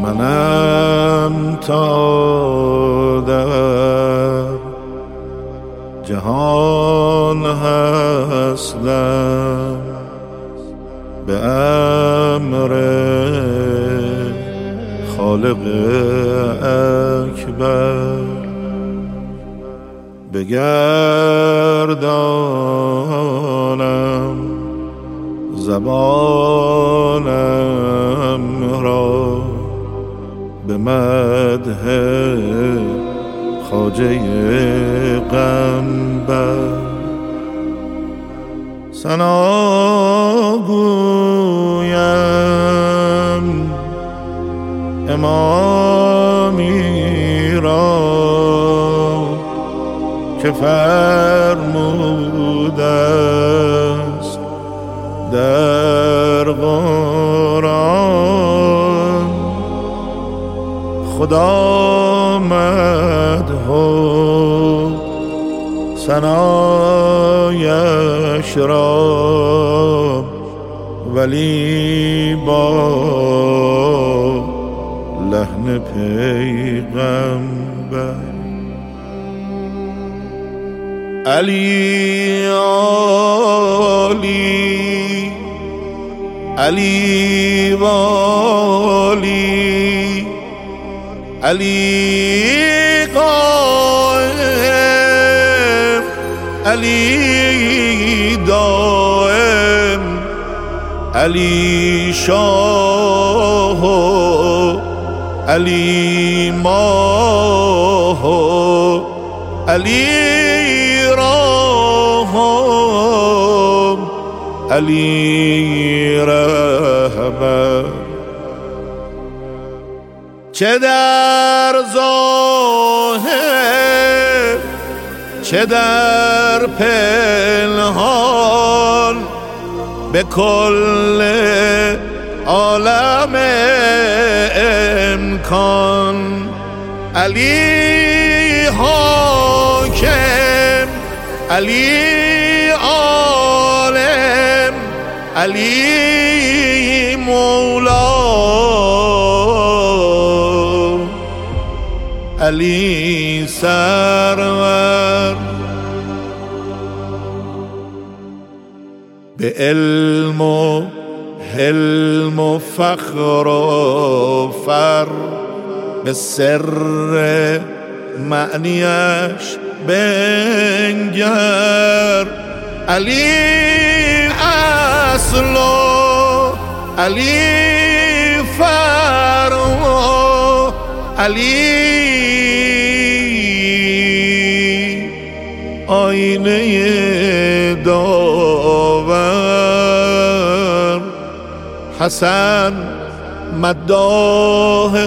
منم تا در جهان هستم به امر خالق اکبر بگردانم زبانم را به مدح خواجه قنبر ثنا گویم امامی را که فرموده است در قرآن خدا مدح و ثنایش را ولی با لحن پیغمبر علی عالی علی والی علی قائم علی دائم علی شاه علی ماه علی رحم علی رهبر چه در ظاهر چه در پنهان به کل عالم امکان علی حاکم علی عالم علی مولا علی سرور به علم و حلم و فخر و فر به سر معنیش بنگر علی اصل و علی فرع و علی آینه داور حسن مداح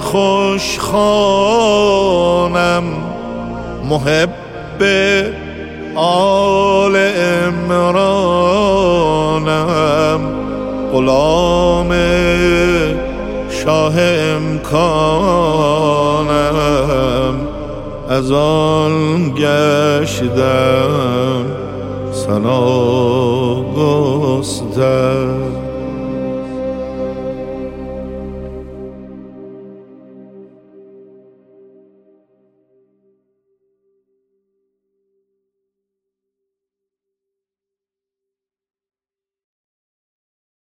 خوشخوانم محب آل عمرانم غلام شاه امکانم از آن گشتم ثنا گستر